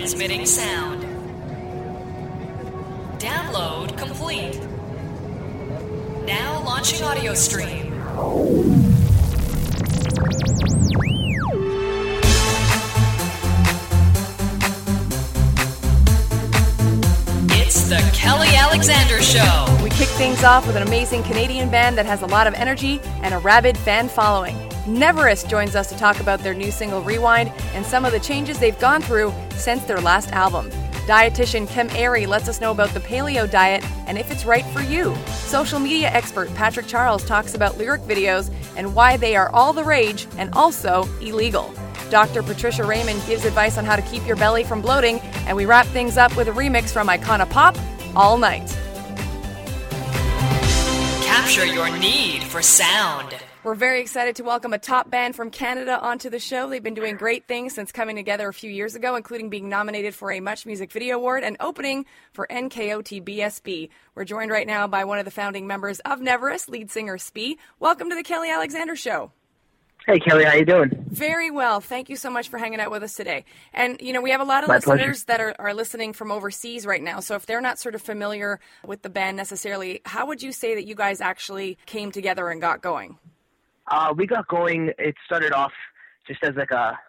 Transmitting sound. Download complete. Now launching audio stream. It's the Kelly Alexander Show. We kick things off with an amazing Canadian band that has a lot of energy and a rabid fan following. Neverest joins us to talk about their new single Rewind and some of the changes they've gone through since their last album. Dietitian Kim Airy lets us know about the paleo diet and if it's right for you. Social media expert Patrick Charles talks about lyric videos and why they are all the rage and also illegal. Dr. Patricia Raymond gives advice on how to keep your belly from bloating, and we wrap things up with a remix from Icona Pop, All Night. Capture your need for sound. We're very excited to welcome a top band from Canada onto the show. They've been doing great things since coming together a few years ago, including being nominated for a Much Music Video Award and opening for NKOT BSB. We're joined right now by one of the founding members of Neverest, lead singer Spee. Welcome to the Kelly Alexander Show. Hey, Kelly, how you doing? Very well. Thank you so much for hanging out with us today. And, you know, we have a lot of My listeners pleasure. that are listening from overseas right now. So if they're not sort of familiar with the band necessarily, how would you say that you guys actually came together and got going? We got going. It started off just as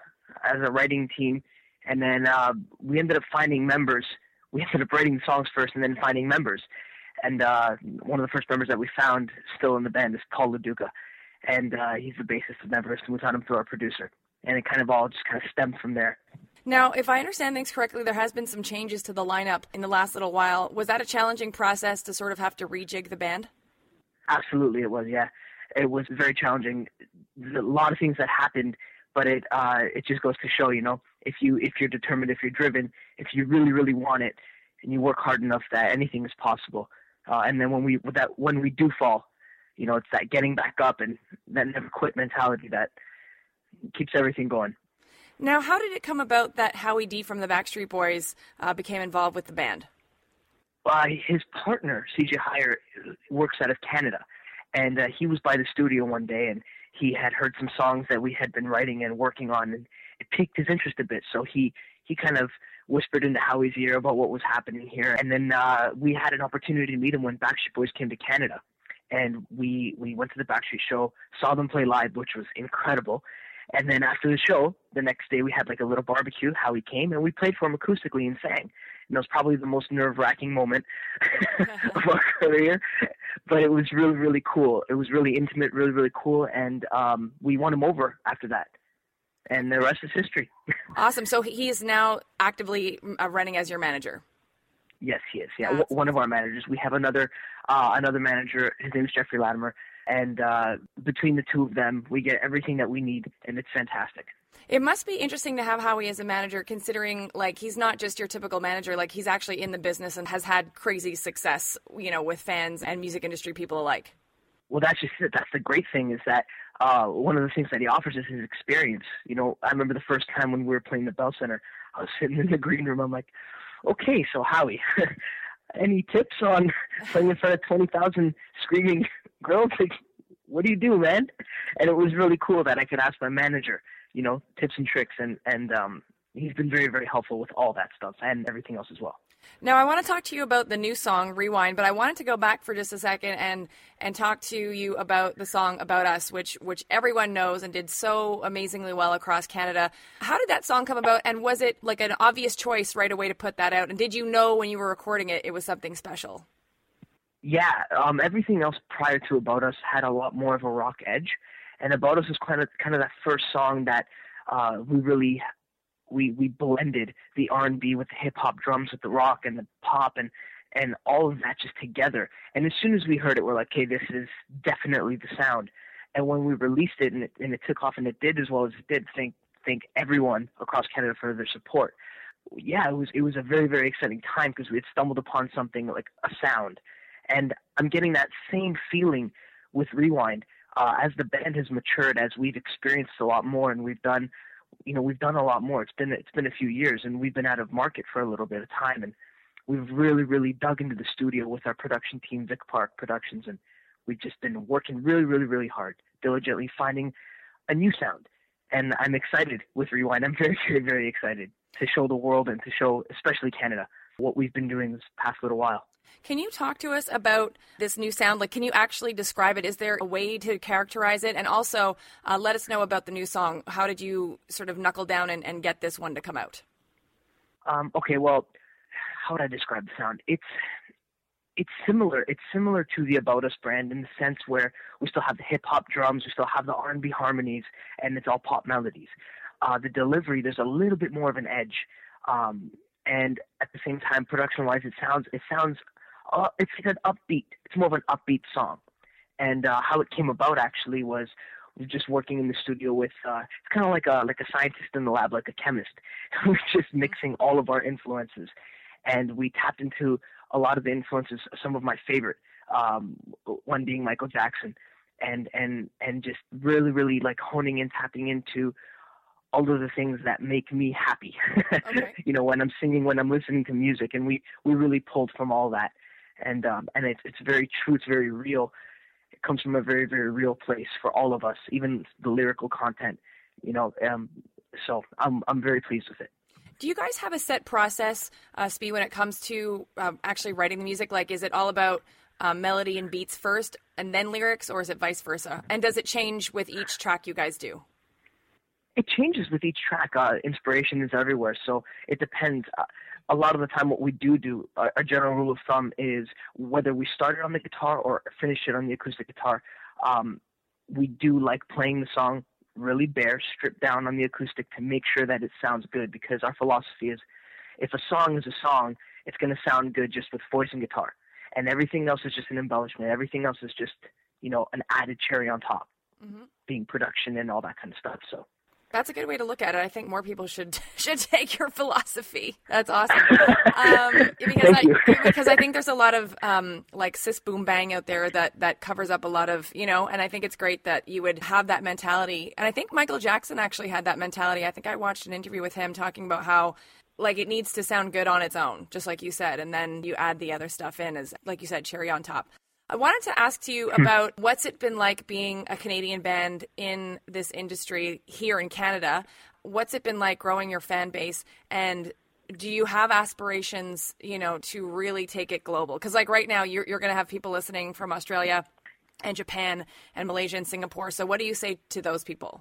a writing team, and then we ended up finding members. We ended up writing songs first, and then finding members. And one of the first members that we found still in the band is Paul LaDuca, and he's the bassist of Neverest, and we found him through our producer. And it kind of all just kind of stemmed from there. Now, if I understand things correctly, there has been some changes to the lineup in the last little while. Was that a challenging process to sort of have to rejig the band? Absolutely, it was. Yeah, it was very challenging. There's a lot of things that happened, but it just goes to show, you know, if you're determined, if you're driven, if you really, really want it, and you work hard enough, that anything is possible. And then when we do fall, you know, it's that getting back up and that never quit mentality that keeps everything going. Now, how did it come about that Howie D from the Backstreet Boys became involved with the band? His partner, CJ Hire, works out of Canada, and he was by the studio one day, and he had heard some songs that we had been writing and working on, and it piqued his interest a bit. So he kind of whispered into Howie's ear about what was happening here, and then we had an opportunity to meet him when Backstreet Boys came to Canada. And we went to the Backstreet show, saw them play live, which was incredible. And then after the show, the next day we had like a little barbecue. Howie came, and we played for him acoustically and sang. And it was probably the most nerve-wracking moment of our career. But it was really, really cool. It was really intimate, really, really cool. And we won him over after that. And the rest is history. Awesome. So he is now actively running as your manager. Yes, he is. Yeah, one of our managers. We have another manager. His name is Jeffrey Latimer, and between the two of them, we get everything that we need, and it's fantastic. It must be interesting to have Howie as a manager, considering like he's not just your typical manager. Like he's actually in the business and has had crazy success, you know, with fans and music industry people alike. Well, that's just it. That's the great thing is that one of the things that he offers is his experience. You know, I remember the first time when we were playing the Bell Center, I was sitting in the green room. I'm like, okay, so Howie, any tips on playing in front of 20,000 screaming girls? Like, what do you do, man? And it was really cool that I could ask my manager, you know, tips and tricks, and he's been very, very helpful with all that stuff and everything else as well. Now, I want to talk to you about the new song, Rewind, but I wanted to go back for just a second and talk to you about the song About Us, which everyone knows and did so amazingly well across Canada. How did that song come about, and was it like an obvious choice right away to put that out? And did you know when you were recording it, it was something special? Yeah, everything else prior to About Us had a lot more of a rock edge, and About Us was kind of that first song that we blended the R&B with the hip-hop drums with the rock and the pop and all of that just together. And as soon as we heard it, we're like, okay, this is definitely the sound. And when we released it and it took off and it did as well as it did, thank everyone across Canada for their support. Yeah, it was a very, very exciting time because we had stumbled upon something like a sound. And I'm getting that same feeling with Rewind as the band has matured, as we've experienced a lot more and we've done a lot more. It's been a few years, and we've been out of market for a little bit of time, and we've really, really dug into the studio with our production team, Vic Park Productions, and we've just been working really, really, really hard, diligently finding a new sound. And I'm excited with Rewind. I'm very, very, very excited. to show the world and to show, especially Canada, what we've been doing this past little while. Can you talk to us about this new sound? Like, can you actually describe it? Is there a way to characterize it? And also, let us know about the new song. How did you sort of knuckle down and get this one to come out? Okay, well, how would I describe the sound? It's similar. It's similar to the About Us brand in the sense where we still have the hip hop drums, we still have the R&B harmonies, and it's all pop melodies. The delivery, there's a little bit more of an edge, and at the same time, production-wise, it sounds. It's like an upbeat. It's more of an upbeat song. And how it came about actually was we were just working in the studio with. It's kind of like a scientist in the lab, like a chemist. We're just mixing all of our influences, and we tapped into a lot of the influences. Some of my favorite, one being Michael Jackson, and just really like honing in, tapping into all of the things that make me happy. Okay. When I'm singing, when I'm listening to music, and we really pulled from all that. And it's very true. It's very real. It comes from a very, very real place for all of us, even the lyrical content. So I'm very pleased with it. Do you guys have a set process, Spee, when it comes to actually writing the music? Like, is it all about melody and beats first, and then lyrics, or is it vice versa? And does it change with each track you guys do? It changes with each track. Inspiration is everywhere, so it depends. A lot of the time what we do, a general rule of thumb is whether we start it on the guitar or finish it on the acoustic guitar, we do like playing the song really bare, stripped down on the acoustic to make sure that it sounds good, because our philosophy is if a song is a song, it's going to sound good just with voice and guitar. And everything else is just an embellishment. Everything else is just, an added cherry on top, being production and all that kind of stuff. So. That's a good way to look at it. I think more people should take your philosophy. That's awesome. Because I think there's a lot of like cis boom bang out there that covers up a lot of, and I think it's great that you would have that mentality. And I think Michael Jackson actually had that mentality. I think I watched an interview with him talking about how like it needs to sound good on its own, just like you said, and then you add the other stuff in as, like you said, cherry on top. I wanted to ask you about what's it been like being a Canadian band in this industry here in Canada. What's it been like growing your fan base, and do you have aspirations, to really take it global? Because like right now you're going to have people listening from Australia and Japan and Malaysia and Singapore. So what do you say to those people?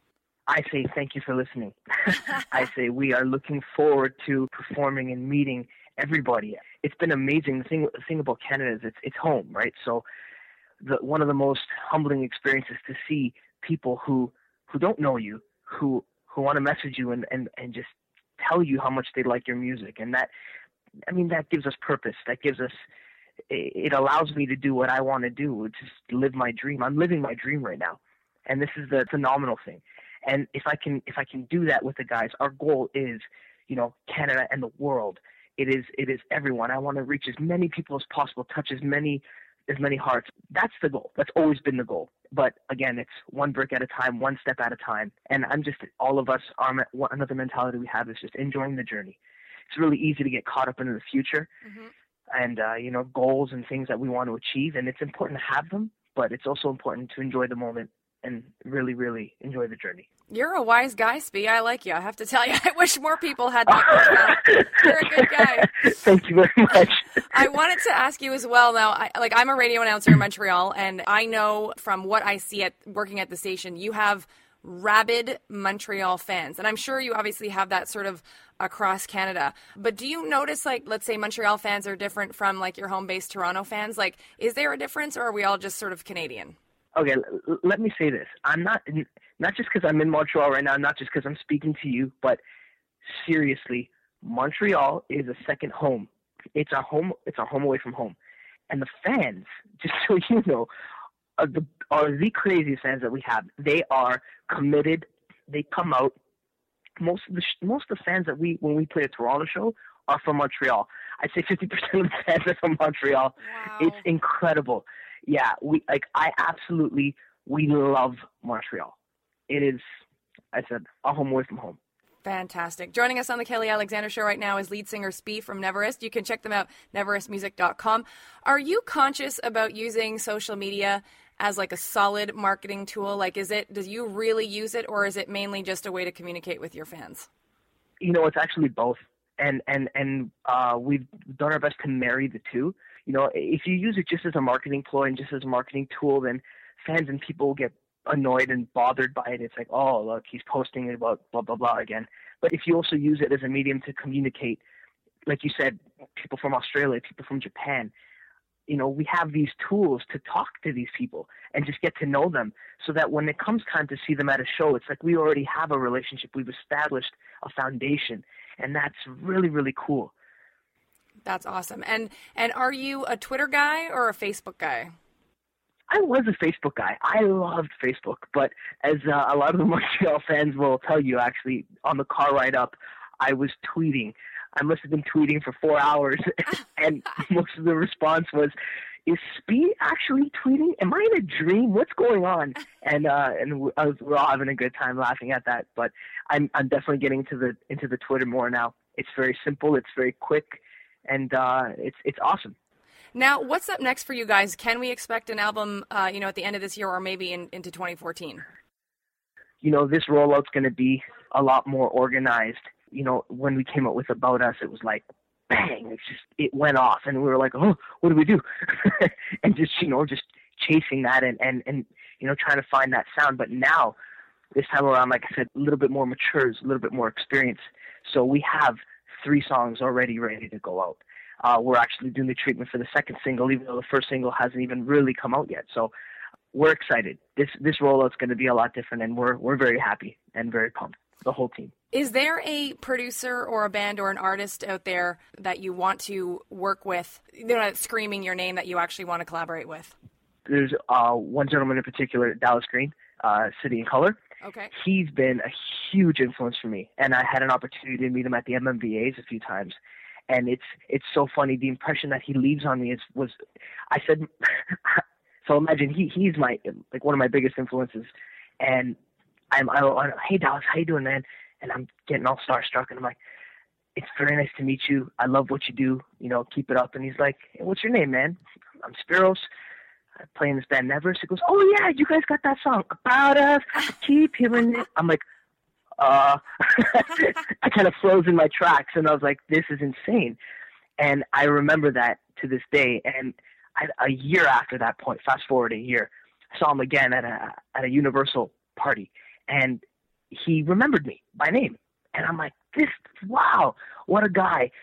I say thank you for listening. I say we are looking forward to performing and meeting everybody. It's been amazing. The thing about Canada is it's home, right? So one of the most humbling experiences to see people who don't know you, who want to message you and just tell you how much they like your music. And that gives us purpose. That gives us, it allows me to do what I want to do, just live my dream. I'm living my dream right now. And this is the phenomenal thing. And if I can do that with the guys, our goal is, Canada and the world. It is everyone. I want to reach as many people as possible, touch as many hearts. That's the goal. That's always been the goal. But again, it's one brick at a time, one step at a time. And all of us, another mentality we have is just enjoying the journey. It's really easy to get caught up into the future and, goals and things that we want to achieve. And it's important to have them, but it's also important to enjoy the moment and really, really enjoy the journey. You're a wise guy, Spee. I like you. I have to tell you, I wish more people had that. You're a good guy. Thank you very much. I wanted to ask you as well. Now, I'm a radio announcer in Montreal, and I know from what I see working at the station, you have rabid Montreal fans. And I'm sure you obviously have that sort of across Canada. But do you notice, like, let's say Montreal fans are different from, like, your home-based Toronto fans? Like, is there a difference, or are we all just sort of Canadian? Okay, let me say this. I'm not just because I'm in Montreal right now, not just because I'm speaking to you, but seriously, Montreal is a second home. It's our home. It's our home away from home. And the fans, just so you know, are the craziest fans that we have. They are committed. They come out. Most of the fans that when we play a Toronto show are from Montreal. I'd say 50% of the fans are from Montreal. Wow. It's incredible. Yeah, we love Montreal. It is, I said, a home away from home. Fantastic. Joining us on the Kelly Alexander Show right now is lead singer Spee from Neverest. You can check them out, neverestmusic.com. Are you conscious about using social media as like a solid marketing tool? Like, do you really use it, or is it mainly just a way to communicate with your fans? It's actually both. And we've done our best to marry the two. If you use it just as a marketing ploy and just as a marketing tool, then fans and people get annoyed and bothered by it. It's like, oh, look, he's posting about blah, blah, blah again. But if you also use it as a medium to communicate, like you said, people from Australia, people from Japan, we have these tools to talk to these people and just get to know them, so that when it comes time to see them at a show, it's like we already have a relationship. We've established a foundation, and that's really, really cool. That's awesome. And are you a Twitter guy or a Facebook guy? I was a Facebook guy. I loved Facebook, but as a lot of the Montreal fans will tell you, actually, on the car ride up, I was tweeting. I must have been tweeting for 4 hours, and most of the response was, "Is Speed actually tweeting? Am I in a dream? What's going on?" And we're all having a good time laughing at that. But I'm definitely getting into the Twitter more now. It's very simple. It's very quick, and it's awesome. Now, what's up next for you guys? Can we expect an album, at the end of this year or maybe into 2014? This rollout's going to be a lot more organized. When we came up with About Us, it was like, bang, it went off, and we were like, oh, what do we do? And just chasing that and trying to find that sound. But now, this time around, like I said, a little bit more mature, a little bit more experience. So we have 3 songs already ready to go out. We're actually doing the treatment for the second single, even though the first single hasn't even really come out yet. So we're excited. This rollout's going to be a lot different, and we're very happy and very pumped, the whole team. Is there a producer or a band or an artist out there that you want to work with, screaming your name, that you actually want to collaborate with? There's one gentleman in particular, Dallas Green, City and Color. Okay. He's been a huge influence for me, and I had an opportunity to meet him at the MMVAs a few times. And it's so funny. The impression that he leaves on me I said, so imagine he's one of my biggest influences, and I'm hey Dallas, how you doing, man? And I'm getting all starstruck, and I'm like, it's very nice to meet you. I love what you do. Keep it up. And he's like, hey, what's your name, man? I'm Spiros. I play in this band Neverest. He goes, oh yeah, you guys got that song About Us. I keep hearing it. I'm like, I kind of froze in my tracks, and I was like, this is insane. And I remember that to this day. And a year after that point, fast forward a year, I saw him again at a Universal party, and he remembered me by name. And I'm like, wow, what a guy.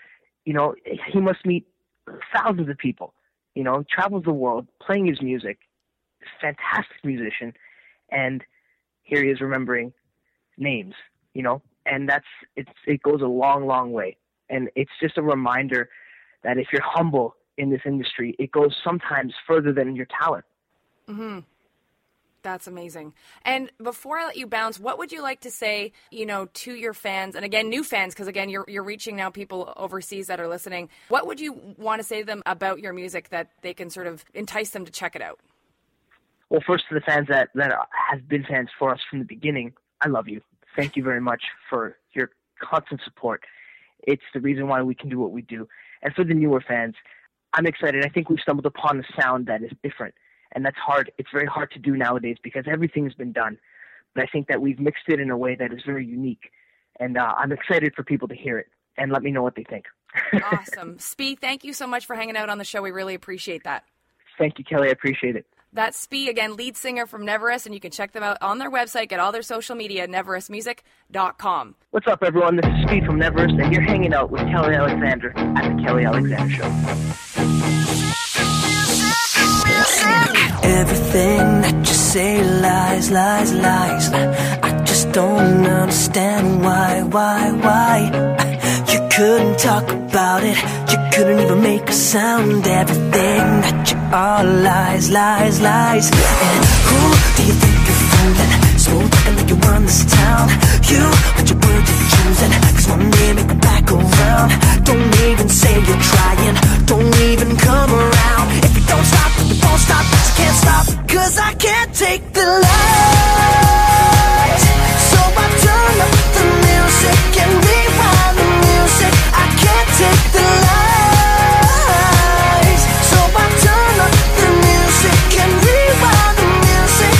He must meet thousands of people, travels the world playing his music, fantastic musician, and here he is remembering names, and it goes a long, long way. And it's just a reminder that if you're humble in this industry, it goes sometimes further than your talent. Mm-hmm. That's amazing. And before I let you bounce, what would you like to say, to your fans, and again, new fans, because again, you're reaching now people overseas that are listening. What would you want to say to them about your music that they can sort of entice them to check it out? Well, first, to the fans that have been fans for us from the beginning, I love you. Thank you very much for your constant support. It's the reason why we can do what we do. And for the newer fans, I'm excited. I think we've stumbled upon a sound that is different, and that's hard. It's very hard to do nowadays because everything's been done. But I think that we've mixed it in a way that is very unique, and I'm excited for people to hear it and let me know what they think. Awesome. Spee, thank you so much for hanging out on the show. We really appreciate that. Thank you, Kelly. I appreciate it. That's Spee, again, lead singer from Neverest, and you can check them out on their website, get all their social media, neverestmusic.com. What's up, everyone? This is Spee from Neverest, and you're hanging out with Kelly Alexander at The Kelly Alexander Show. Everything that you say lies, lies, lies. I just don't understand why. You couldn't talk about it, you couldn't even make a sound. Everything that you are lies, lies, lies. And who do you think you're fooling? Smooth talking like you run this town. You, but your words you're choosing, 'cause one day make them back around. Don't even say you're trying, don't even come around. If you don't stop, you won't stop, but you can't stop. 'Cause I can't take the lies, so I turn up the music and rewind the music. I can't take the lies, so I turn up the music and rewind the music.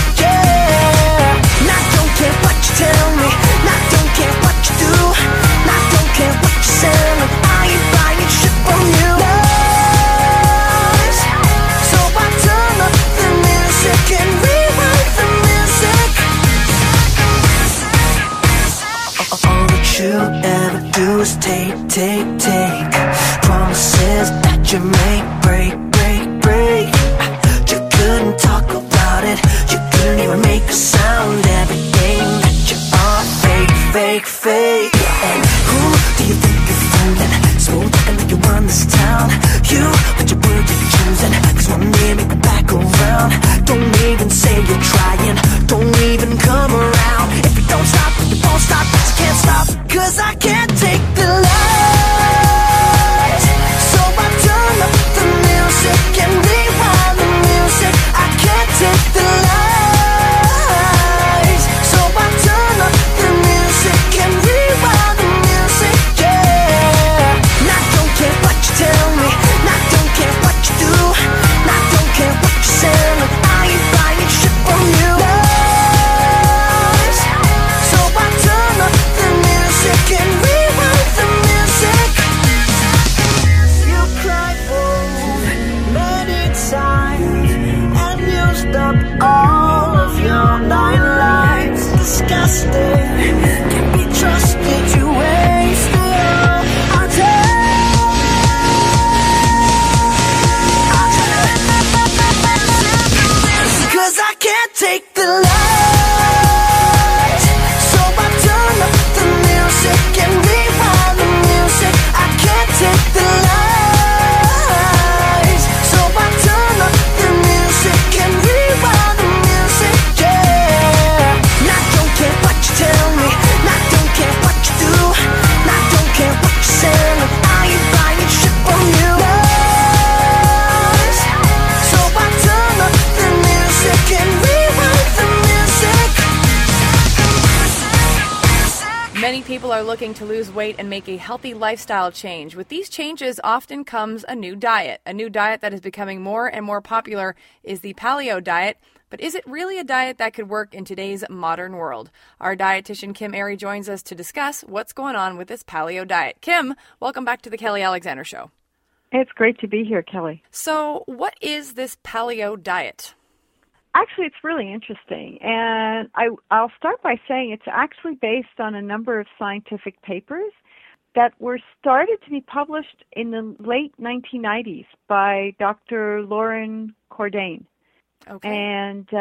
take. Promises that you make, break. You couldn't talk about it, you couldn't even make a sound. Everything that you are, fake. And who do you think you're fooling? Smooth talking like you run this town. You, but your words you're choosing, 'cause one day make it back around. Don't even say you're trying, don't even come around. If you don't stop, you won't stop, but you can't stop. 'Cause I can't take the lies, so I turn up the music and rewind the music. I can't take the lies, so I turn up the music and rewind the music, yeah. And I don't care what you tell me, and I don't care what you do, and I don't care what you say, I ain't buying shit from you. Lies, so I turn up the music and rewind the music. You cried wolf many times and used up all of your 9 lives. Disgusting, can't be trusted, you wasted all our time. 'Cause I can't take the lies, so I turn up the music and rewind the music. I can't take the lies, so I turn up the music and rewind the music, yeah. And I don't care what you tell me, and I don't care what you do, and I don't care what you say, I ain't buying shit from you. Lies, so I turn up the music and rewind the music. Many people are looking to lose weight and make a healthy lifestyle change. With these changes often comes a new diet. A new diet that is becoming more and more popular is the paleo diet. But is it really a diet that could work in today's modern world? Our dietitian Kim Airy joins us to discuss what's going on with this paleo diet. Kim, welcome back to the Kelly Alexander Show. It's great to be here, Kelly. So what is this paleo diet? Actually, it's really interesting, and I'll start by saying it's actually based on a number of scientific papers that were started to be published in the late 1990s by Dr. Loren Cordain. Okay. And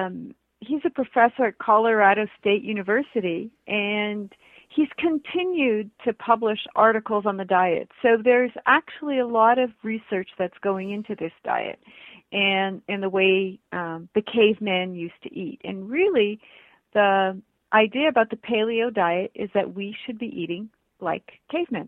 he's a professor at Colorado State University, and he's continued to publish articles on the diet. So there's actually a lot of research that's going into this diet and the way the cavemen used to eat. And really, the idea about the paleo diet is that we should be eating like cavemen.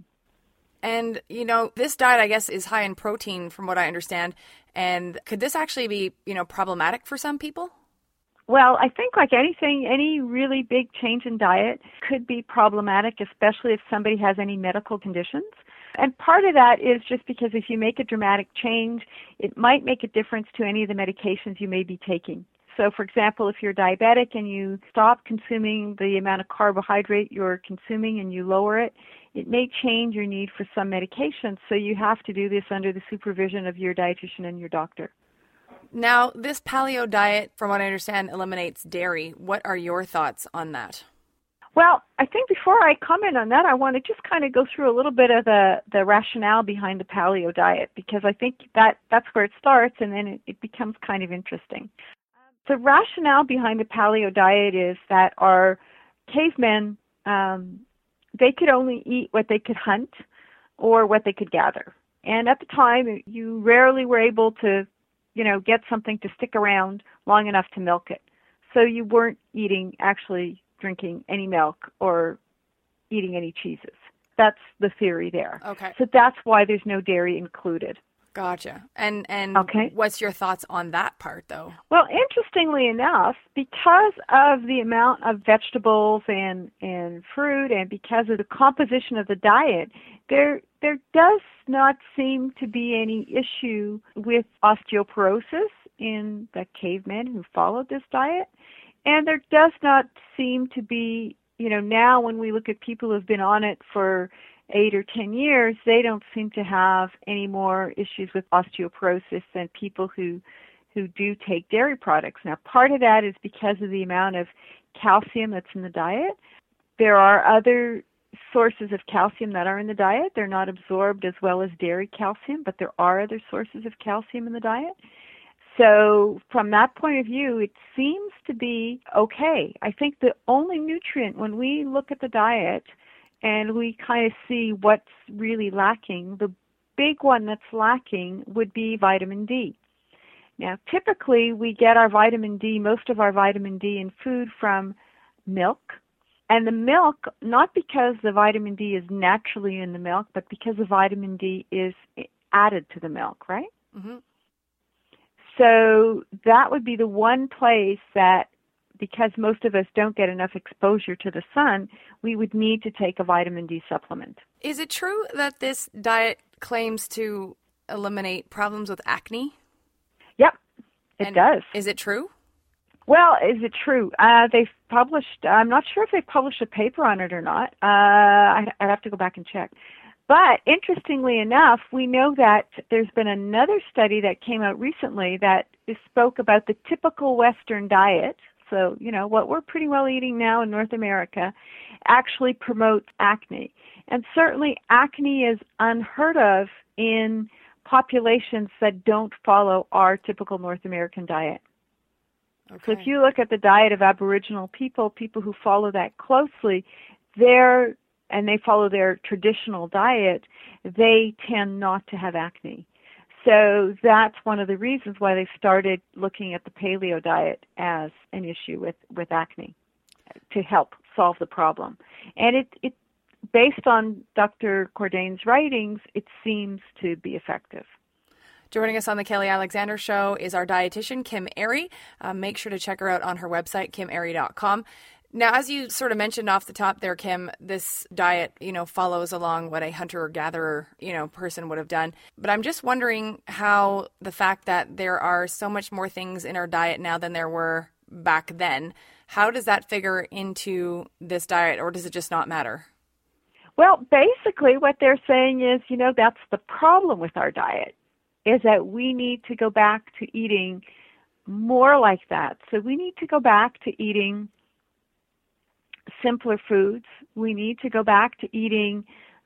And, you know, this diet, I guess, is high in protein from what I understand. And could this actually be, problematic for some people? Well, I think like anything, any really big change in diet could be problematic, especially if somebody has any medical conditions. And part of that is just because if you make a dramatic change, it might make a difference to any of the medications you may be taking. So, for example, if you're diabetic and you stop consuming the amount of carbohydrate you're consuming and you lower it, it may change your need for some medications. So you have to do this under the supervision of your dietitian and your doctor. Now, this paleo diet, from what I understand, eliminates dairy. What are your thoughts on that? Well, I think before I comment on that, I want to just kind of go through a little bit of the rationale behind the paleo diet, because I think that's where it starts, and then it becomes kind of interesting. The rationale behind the paleo diet is that our cavemen, they could only eat what they could hunt or what they could gather. And at the time, you rarely were able to, get something to stick around long enough to milk it. So you weren't drinking any milk or eating any cheeses. That's the theory there. Okay. So that's why there's no dairy included. Gotcha. And okay. What's your thoughts on that part, though? Well, interestingly enough, because of the amount of vegetables and fruit, and because of the composition of the diet, there does not seem to be any issue with osteoporosis in the cavemen who followed this diet. And there does not seem to be, now when we look at people who've been on it for 8 or 10 years, they don't seem to have any more issues with osteoporosis than people who do take dairy products. Now, part of that is because of the amount of calcium that's in the diet. There are other sources of calcium that are in the diet. They're not absorbed as well as dairy calcium, but there are other sources of calcium in the diet. So from that point of view, it seems to be okay. I think the only nutrient, when we look at the diet and we kind of see what's really lacking, the big one that's lacking would be vitamin D. Now, typically we get our vitamin D, most of our vitamin D in food from milk. And the milk, not because the vitamin D is naturally in the milk, but because the vitamin D is added to the milk, right? Mm-hmm. So that would be the one place that, because most of us don't get enough exposure to the sun, we would need to take a vitamin D supplement. Is it true that this diet claims to eliminate problems with acne? Yep, it does. Is it true? Well, is it true? They've published, I'm not sure if they've published a paper on it or not. I'd have to go back and check. But interestingly enough, we know that there's been another study that came out recently that spoke about the typical Western diet. So, what we're pretty well eating now in North America actually promotes acne. And certainly acne is unheard of in populations that don't follow our typical North American diet. Okay. So if you look at the diet of Aboriginal people who follow that closely, and they follow their traditional diet, they tend not to have acne. So that's one of the reasons why they started looking at the paleo diet as an issue with acne, to help solve the problem. And it based on Dr. Cordain's writings, it seems to be effective. Joining us on the Kelly Alexander Show is our dietitian, Kim Airy. Make sure to check her out on her website, kimairy.com. Now, as you sort of mentioned off the top there, Kim, this diet, follows along what a hunter-gatherer, person would have done. But I'm just wondering how the fact that there are so much more things in our diet now than there were back then, how does that figure into this diet, or does it just not matter? Well, basically what they're saying is, that's the problem with our diet, is that we need to go back to eating more like that. So we need to go back to eating simpler foods. We need to go back to eating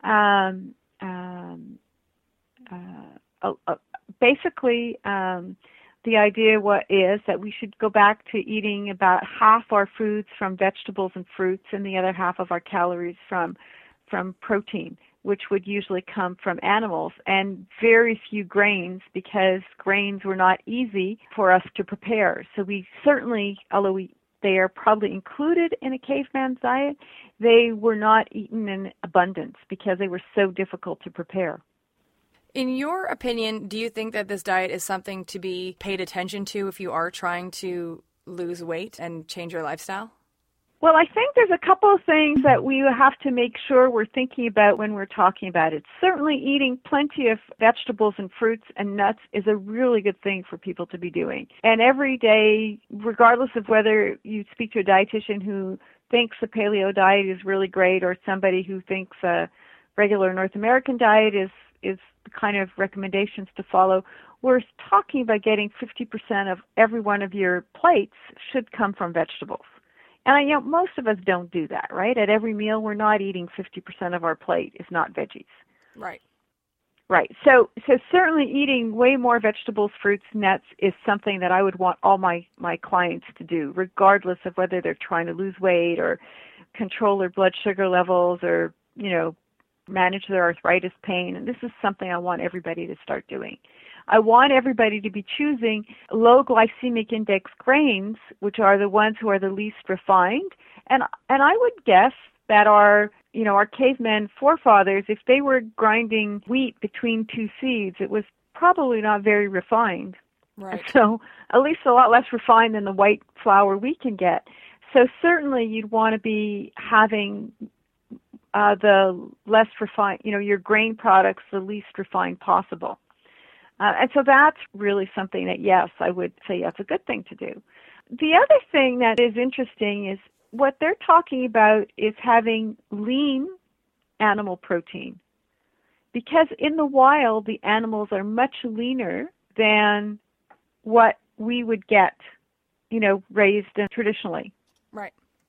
basically the idea is that we should go back to eating about half our foods from vegetables and fruits and the other half of our calories from protein, which would usually come from animals, and very few grains, because grains were not easy for us to prepare. So we certainly, although they are probably included in a caveman's diet, they were not eaten in abundance because they were so difficult to prepare. In your opinion, do you think that this diet is something to be paid attention to if you are trying to lose weight and change your lifestyle? Well, I think there's a couple of things that we have to make sure we're thinking about when we're talking about it. Certainly eating plenty of vegetables and fruits and nuts is a really good thing for people to be doing. And every day, regardless of whether you speak to a dietitian who thinks the paleo diet is really great or somebody who thinks a regular North American diet is the kind of recommendations to follow, we're talking about getting 50% of every one of your plates should come from vegetables. And most of us don't do that, right? At every meal, we're not eating 50% of our plate is not veggies. Right. Right. So certainly eating way more vegetables, fruits, nuts is something that I would want all my clients to do, regardless of whether they're trying to lose weight or control their blood sugar levels or, manage their arthritis pain. And this is something I want everybody to start doing. I want everybody to be choosing low glycemic index grains, which are the ones who are the least refined. And I would guess that our caveman forefathers, if they were grinding wheat between two seeds, it was probably not very refined. Right. So at least a lot less refined than the white flour we can get. So certainly you'd want to be having the less refined, your grain products, the least refined possible. And so that's really something that, yes, I would say that's a good thing to do. The other thing that is interesting is what they're talking about is having lean animal protein. Because in the wild, the animals are much leaner than what we would get, raised traditionally. Right.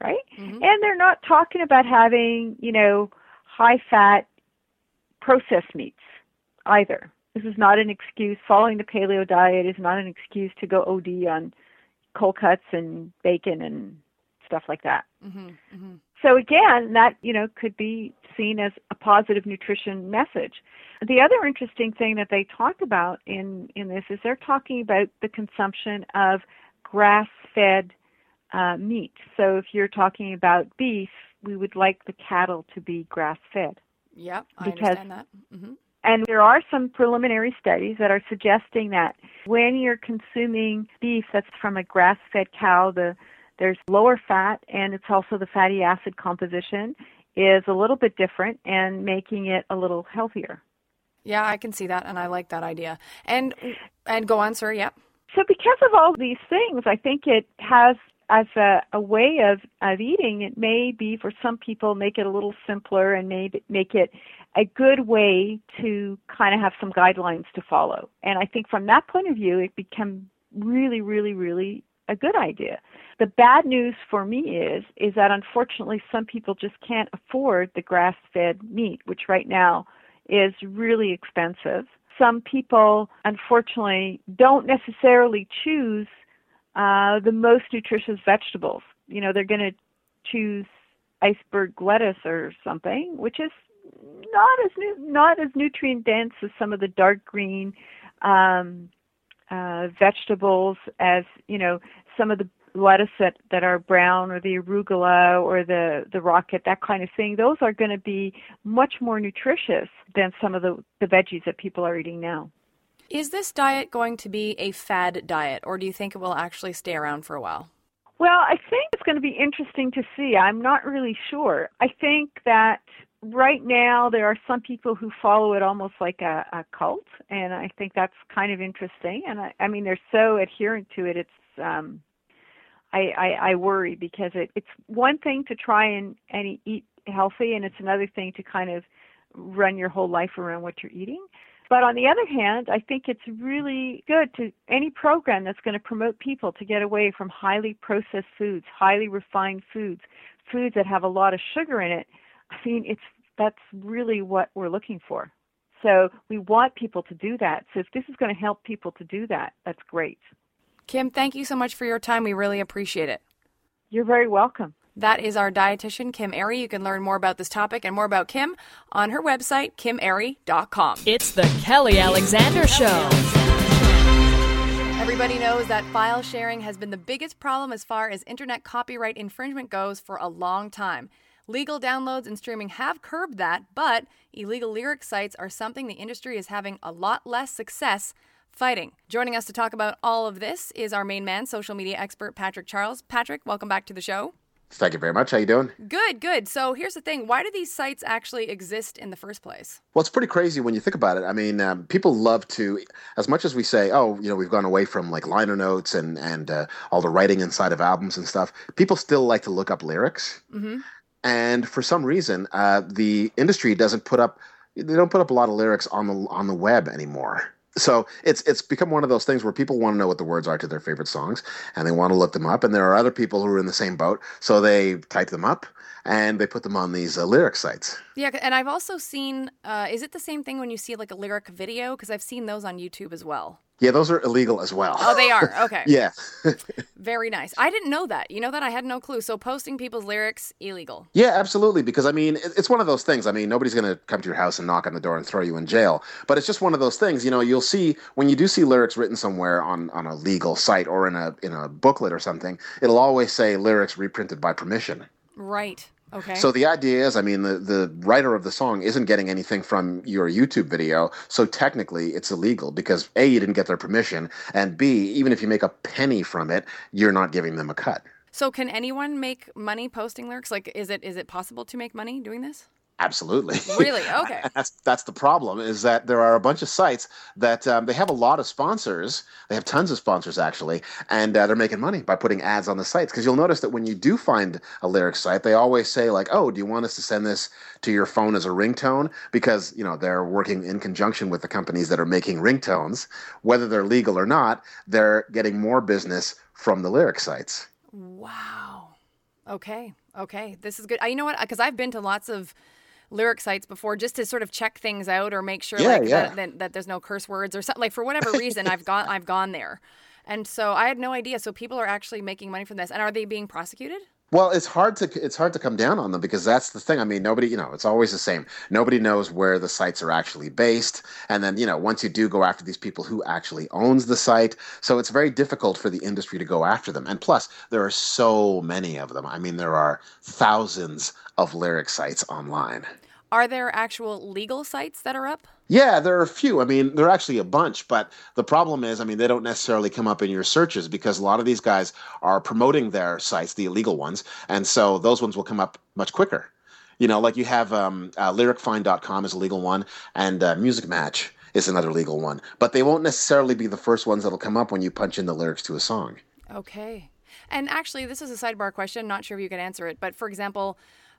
right? Mm-hmm. And they're not talking about having, high-fat processed meats either. This is not an excuse. Following the paleo diet is not an excuse to go OD on cold cuts and bacon and stuff like that. Mm-hmm. Mm-hmm. So again, that, could be seen as a positive nutrition message. The other interesting thing that they talk about in this is they're talking about the consumption of grass-fed meat. So if you're talking about beef, we would like the cattle to be grass-fed. Yep, I understand that. Mm-hmm. And there are some preliminary studies that are suggesting that when you're consuming beef that's from a grass-fed cow, there's lower fat, and it's also the fatty acid composition is a little bit different and making it a little healthier. Yeah, I can see that, and I like that idea. And go on, sir, yeah. So because of all these things, I think it has, as a way of eating, it may be for some people make it a little simpler and maybe make it a good way to kind of have some guidelines to follow. And I think from that point of view, it became really, really, really a good idea. The bad news for me is that unfortunately some people just can't afford the grass-fed meat, which right now is really expensive. Some people, unfortunately, don't necessarily choose the most nutritious vegetables. They're going to choose iceberg lettuce or something, which is not as nutrient dense as some of the dark green vegetables, as some of the lettuce that are brown, or the arugula or the rocket, that kind of thing. Those are going to be much more nutritious than some of the veggies that people are eating now. Is this diet going to be a fad diet, or do you think it will actually stay around for a while? Well, I think it's going to be interesting to see. I'm not really sure. I think that right now there are some people who follow it almost like a cult, and I think that's kind of interesting. And I mean, they're so adherent to it. It's I worry, because it's one thing to try and eat healthy, and it's another thing to kind of run your whole life around what you're eating. But on the other hand, I think it's really good to any program that's going to promote people to get away from highly processed foods, highly refined foods that have a lot of sugar in it. I mean, that's really what we're looking for. So we want people to do that. So if this is going to help people to do that, that's great. Kim, thank you so much for your time. We really appreciate it. You're very welcome. That is our dietitian, Kim Airy. You can learn more about this topic and more about Kim on her website, kimairy.com. It's the Kelly Alexander Show. Everybody knows that file sharing has been the biggest problem as far as internet copyright infringement goes for a long time. Legal downloads and streaming have curbed that, but illegal lyric sites are something the industry is having a lot less success fighting. Joining us to talk about all of this is our main man, social media expert Patrick Charles. Patrick, welcome back to the show. Thank you very much. How you doing? Good. So here's the thing. Why do these sites actually exist in the first place? Well, it's pretty crazy when you think about it. I mean, people love to, as much as we say, we've gone away from like liner notes and all the writing inside of albums and stuff, people still like to look up lyrics. Mm-hmm. And for some reason, the industry don't put up a lot of lyrics on the web anymore. So it's become one of those things where people want to know what the words are to their favorite songs, and they want to look them up. And there are other people who are in the same boat, so they type them up and they put them on these lyric sites. Yeah, and I've also seen, is it the same thing when you see like a lyric video? Because I've seen those on YouTube as well. Yeah, those are illegal as well. Oh, they are? Okay. Yeah. Very nice. I didn't know that. You know that? I had no clue. So posting people's lyrics, illegal. Yeah, absolutely. Because, I mean, it's one of those things. I mean, nobody's going to come to your house and knock on the door and throw you in jail. But it's just one of those things. You'll see, when you do see lyrics written somewhere on a legal site or in a booklet or something, it'll always say lyrics reprinted by permission. Right. Okay. So the idea is, I mean, the writer of the song isn't getting anything from your YouTube video, so technically it's illegal because A, you didn't get their permission, and B, even if you make a penny from it, you're not giving them a cut. So can anyone make money posting lyrics? Like, is it possible to make money doing this? Absolutely. Really? Okay. That's the problem, is that there are a bunch of sites that they have a lot of sponsors. They have tons of sponsors, actually, and they're making money by putting ads on the sites. Because you'll notice that when you do find a lyric site, they always say, like, oh, do you want us to send this to your phone as a ringtone? Because, they're working in conjunction with the companies that are making ringtones. Whether they're legal or not, they're getting more business from the lyric sites. Wow. Okay. This is good. You know what? Because I've been to lots of lyric sites before just to sort of check things out or make sure that there's no curse words or something. Like for whatever reason, I've gone there. And so I had no idea. So people are actually making money from this. And are they being prosecuted? Well, it's hard to come down on them because that's the thing. I mean, nobody, it's always the same. Nobody knows where the sites are actually based. And then, once you do go after these people, who actually owns the site. So it's very difficult for the industry to go after them. And plus, there are so many of them. I mean, there are thousands of lyric sites online. Are there actual legal sites that are up? Yeah, there are a few. I mean, there are actually a bunch, but the problem is, they don't necessarily come up in your searches because a lot of these guys are promoting their sites, the illegal ones, and so those ones will come up much quicker. Like you have lyricfind.com is a legal one, and Music Match is another legal one, but they won't necessarily be the first ones that'll come up when you punch in the lyrics to a song. Okay. And actually, this is a sidebar question. Not sure if you can answer it, but for example,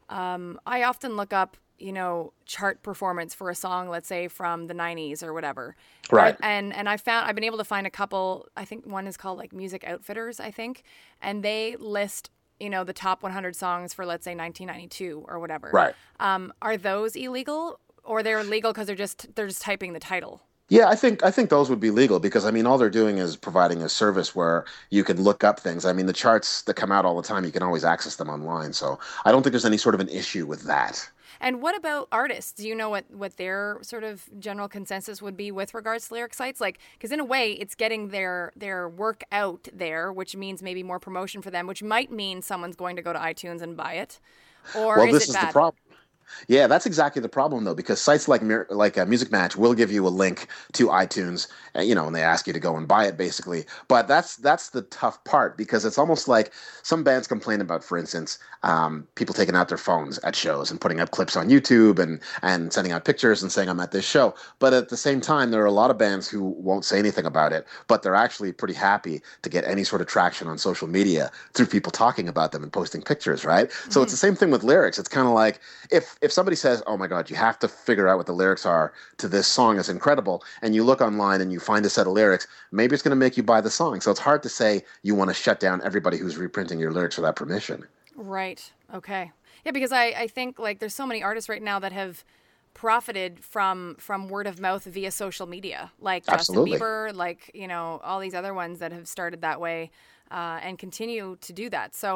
I often look up chart performance for a song, let's say from the 90s or whatever. Right. And I've been able to find a couple, I think one is called like Music Outfitters, I think. And they list, the top 100 songs for, let's say 1992 or whatever. Right. Are those illegal or they're legal because they're just typing the title? Yeah, I think those would be legal because, all they're doing is providing a service where you can look up things. The charts that come out all the time, you can always access them online. So I don't think there's any sort of an issue with that. And what about artists? Do you know what their sort of general consensus would be with regards to lyric sites? Like, because in a way, it's getting their work out there, which means maybe more promotion for them, which might mean someone's going to go to iTunes and buy it. Or well, is this it is bad? the problem. Yeah, that's exactly the problem, though, because sites like Music Match will give you a link to iTunes, and they ask you to go and buy it, basically. But that's the tough part, because it's almost like some bands complain about, for instance, people taking out their phones at shows and putting up clips on YouTube and sending out pictures and saying, I'm at this show. But at the same time, there are a lot of bands who won't say anything about it, but they're actually pretty happy to get any sort of traction on social media through people talking about them and posting pictures, right? Mm-hmm. So it's the same thing with lyrics. It's kind of like if somebody says, oh my God, you have to figure out what the lyrics are to this song, it's incredible, and you look online and you find a set of lyrics, maybe it's going to make you buy the song. So it's hard to say you want to shut down everybody who's reprinting your lyrics without permission. Right. Okay. Yeah, because I think like there's so many artists right now that have profited from word of mouth via social media, like Absolutely. Justin Bieber, like, all these other ones that have started that way and continue to do that. So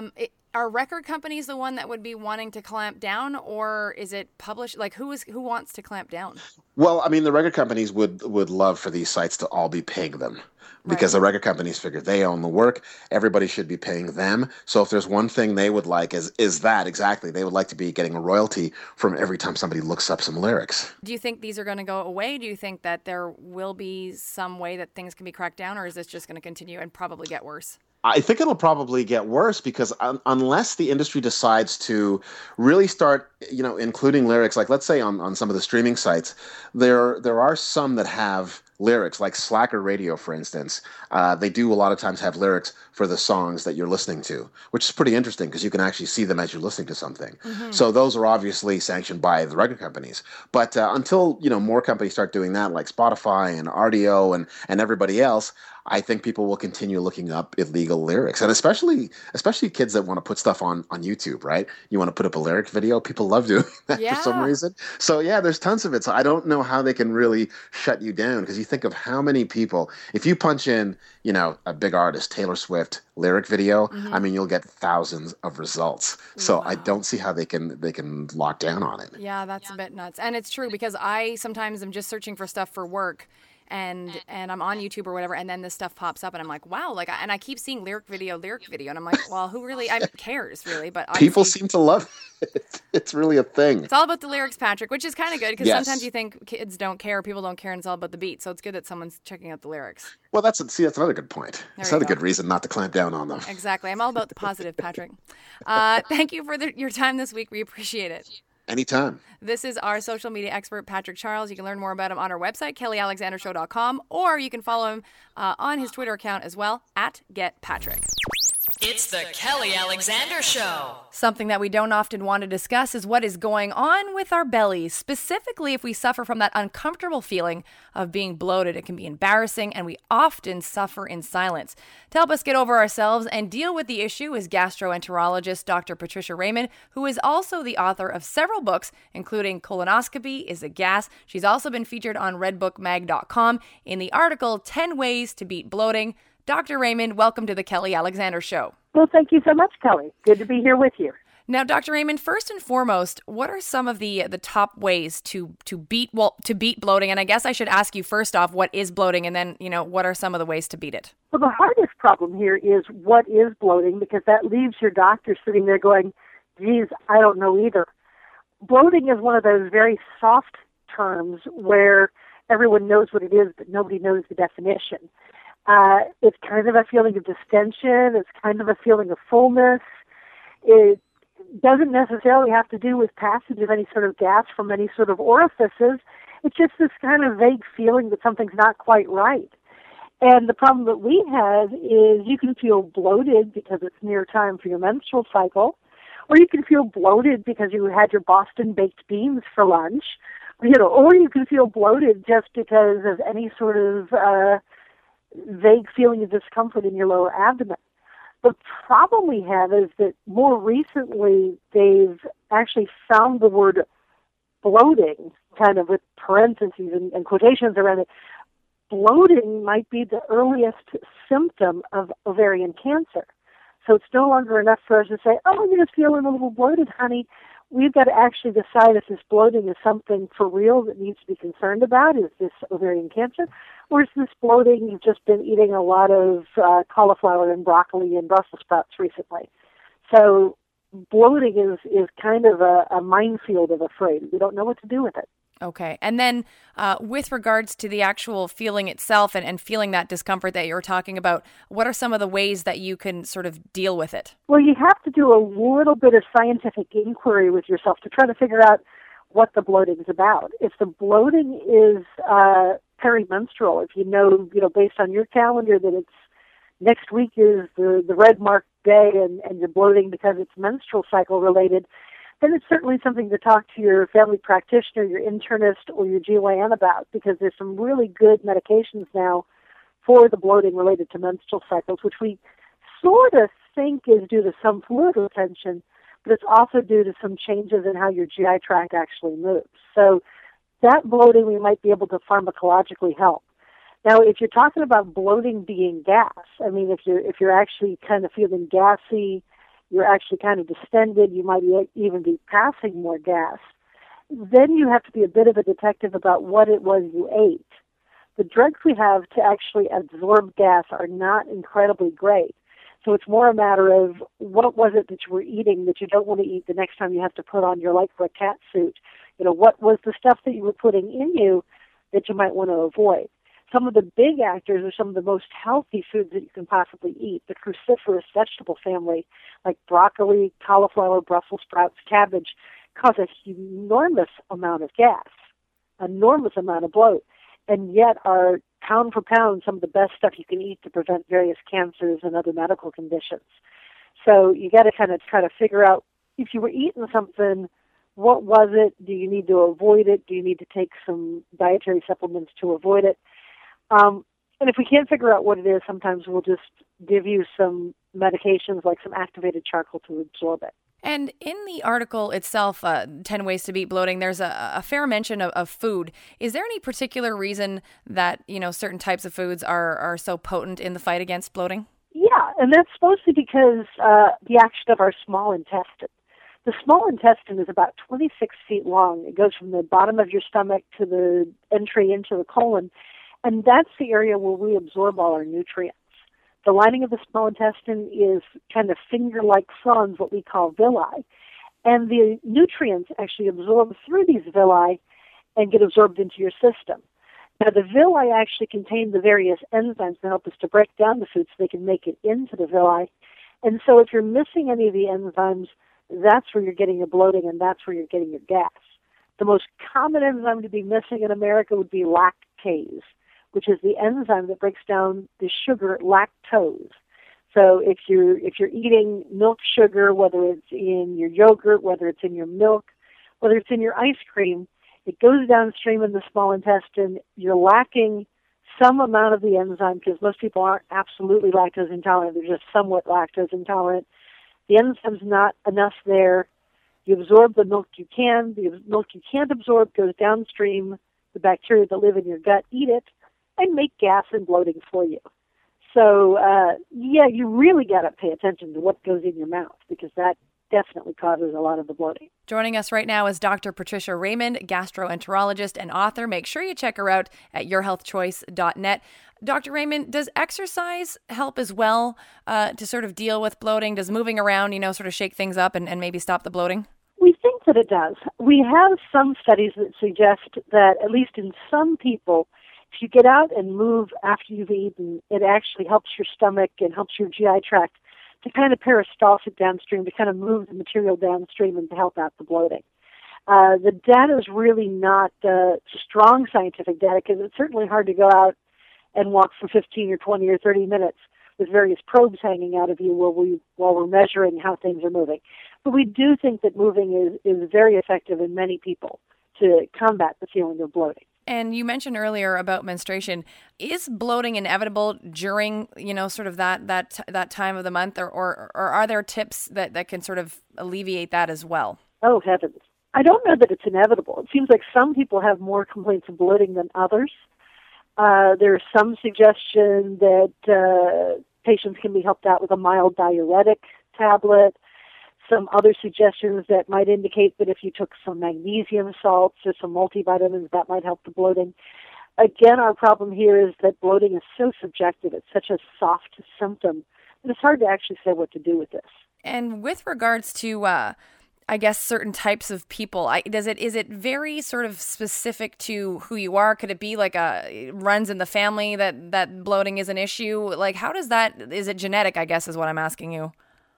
are record companies the one that would be wanting to clamp down, or is it published? Like who wants to clamp down? Well, the record companies would love for these sites to all be paying them. Because the record companies figure they own the work, everybody should be paying them. So if there's one thing they would like is that, exactly. They would like to be getting a royalty from every time somebody looks up some lyrics. Do you think these are going to go away? Do you think that there will be some way that things can be cracked down, or is this just going to continue and probably get worse? I think it'll probably get worse because unless the industry decides to really start, including lyrics, like let's say on some of the streaming sites, there are some that have lyrics, like Slacker Radio, for instance. They do a lot of times have lyrics for the songs that you're listening to, which is pretty interesting because you can actually see them as you're listening to something. Mm-hmm. So those are obviously sanctioned by the record companies. But until, more companies start doing that, like Spotify and RDO and everybody else, I think people will continue looking up illegal lyrics, and especially kids that want to put stuff on YouTube, right? You want to put up a lyric video, people love doing that for some reason. So yeah, there's tons of it. So I don't know how they can really shut you down, because you think of how many people, if you punch in, a big artist, Taylor Swift lyric video, mm-hmm. You'll get thousands of results. So I don't see how they can lock down on it. Yeah, that's a bit nuts. And it's true, because I sometimes am just searching for stuff for work, and I'm on YouTube or whatever, and then this stuff pops up, and I'm like, wow, and I keep seeing lyric video, and I'm like, well, who really cares, really? But people seem to love it. It's really a thing. It's all about the lyrics, Patrick, which is kind of good, because sometimes you think kids don't care, people don't care, and it's all about the beat. So it's good that someone's checking out the lyrics. Well, that's another good point. It's another good reason not to clamp down on them. Exactly. I'm all about the positive, Patrick. Thank you for your time this week. We appreciate it. Anytime. This is our social media expert, Patrick Charles. You can learn more about him on our website, kellyalexandershow.com, or you can follow him on his Twitter account as well, @GetPatrick. It's the Kelly Alexander Show. Something that we don't often want to discuss is what is going on with our bellies, specifically if we suffer from that uncomfortable feeling of being bloated. It can be embarrassing, and we often suffer in silence. To help us get over ourselves and deal with the issue is gastroenterologist Dr. Patricia Raymond, who is also the author of several books, including Colonoscopy is a Gas. She's also been featured on redbookmag.com in the article 10 Ways to Beat Bloating. Dr. Raymond, welcome to the Kelly Alexander Show. Well, thank you so much, Kelly. Good to be here with you. Now, Dr. Raymond, first and foremost, what are some of the top ways to beat bloating? And I guess I should ask you first off, what is bloating? And then, what are some of the ways to beat it? Well, the hardest problem here is what is bloating, because that leaves your doctor sitting there going, geez, I don't know either. Bloating is one of those very soft terms where everyone knows what it is, but nobody knows the definition. It's kind of a feeling of distension. It's kind of a feeling of fullness. It doesn't necessarily have to do with passage of any sort of gas from any sort of orifices. It's just this kind of vague feeling that something's not quite right. And the problem that we have is you can feel bloated because it's near time for your menstrual cycle, or you can feel bloated because you had your Boston baked beans for lunch, or you can feel bloated just because of any sort of vague feeling of discomfort in your lower abdomen. The problem we have is that more recently they've actually found the word bloating, kind of with parentheses and quotations around it. Bloating might be the earliest symptom of ovarian cancer. So it's no longer enough for us to say, oh, you're just feeling a little bloated, honey. We've got to actually decide if this bloating is something for real that needs to be concerned about. Is this ovarian cancer? Or is this bloating you've just been eating a lot of cauliflower and broccoli and Brussels sprouts recently? So bloating is kind of a minefield of a phrase. We don't know what to do with it. Okay. And then with regards to the actual feeling itself and feeling that discomfort that you're talking about, what are some of the ways that you can sort of deal with it? Well, you have to do a little bit of scientific inquiry with yourself to try to figure out what the bloating is about. If the bloating is perimenstrual, if you know, based on your calendar that it's next week is the red mark day and you're bloating because it's menstrual cycle related, then it's certainly something to talk to your family practitioner, your internist, or your GYN about, because there's some really good medications now for the bloating related to menstrual cycles, which we sort of think is due to some fluid retention, but it's also due to some changes in how your GI tract actually moves. So that bloating we might be able to pharmacologically help. Now, if you're talking about bloating being gas, I mean, if you're actually kind of feeling gassy, you're actually kind of distended, you might even be passing more gas, then you have to be a bit of a detective about what it was you ate. The drugs we have to actually absorb gas are not incredibly great. So it's more a matter of what was it that you were eating that you don't want to eat the next time you have to put on your Lycra cat suit. What was the stuff that you were putting in you that you might want to avoid? Some of the big actors are some of the most healthy foods that you can possibly eat. The cruciferous vegetable family, like broccoli, cauliflower, Brussels sprouts, cabbage, cause an enormous amount of gas, enormous amount of bloat, and yet are pound for pound some of the best stuff you can eat to prevent various cancers and other medical conditions. So you got to kind of try to figure out, if you were eating something, what was it? Do you need to avoid it? Do you need to take some dietary supplements to avoid it? And if we can't figure out what it is, sometimes we'll just give you some medications like some activated charcoal to absorb it. And in the article itself, 10 Ways to Beat Bloating, there's a fair mention of food. Is there any particular reason that, certain types of foods are so potent in the fight against bloating? Yeah, and that's mostly because the action of our small intestine. The small intestine is about 26 feet long. It goes from the bottom of your stomach to the entry into the colon, and that's the area where we absorb all our nutrients. The lining of the small intestine is kind of finger-like fronds, what we call villi, and the nutrients actually absorb through these villi and get absorbed into your system. Now, the villi actually contain the various enzymes that help us to break down the food so they can make it into the villi. And so if you're missing any of the enzymes, that's where you're getting your bloating and that's where you're getting your gas. The most common enzyme to be missing in America would be lactase, which is the enzyme that breaks down the sugar lactose. So if you're eating milk sugar, whether it's in your yogurt, whether it's in your milk, whether it's in your ice cream, it goes downstream in the small intestine. You're lacking some amount of the enzyme, because most people aren't absolutely lactose intolerant. They're just somewhat lactose intolerant. The enzyme's not enough there. You absorb the milk you can. The milk you can't absorb goes downstream. The bacteria that live in your gut eat it and make gas and bloating for you. So, you really got to pay attention to what goes in your mouth, because that definitely causes a lot of the bloating. Joining us right now is Dr. Patricia Raymond, gastroenterologist and author. Make sure you check her out at yourhealthchoice.net. Dr. Raymond, does exercise help as well to sort of deal with bloating? Does moving around, sort of shake things up and maybe stop the bloating? We think that it does. We have some studies that suggest that, at least in some people, if you get out and move after you've eaten, it actually helps your stomach and helps your GI tract to kind of peristaltic downstream, to kind of move the material downstream and to help out the bloating. The data is really not strong scientific data, because it's certainly hard to go out and walk for 15 or 20 or 30 minutes with various probes hanging out of you while we're measuring how things are moving. But we do think that moving is very effective in many people to combat the feeling of bloating. And you mentioned earlier about menstruation. Is bloating inevitable during, sort of that time of the month, or are there tips that can sort of alleviate that as well? Oh, heavens. I don't know that it's inevitable. It seems like some people have more complaints of bloating than others. There's some suggestion that patients can be helped out with a mild diuretic tablet. Some other suggestions that might indicate that if you took some magnesium salts or some multivitamins, that might help the bloating. Again, our problem here is that bloating is so subjective. It's such a soft symptom that it's hard to actually say what to do with this. And with regards to, I guess, certain types of people, is it very sort of specific to who you are? Could it be like runs in the family that bloating is an issue? Like, how does that, is it genetic, I guess, is what I'm asking you?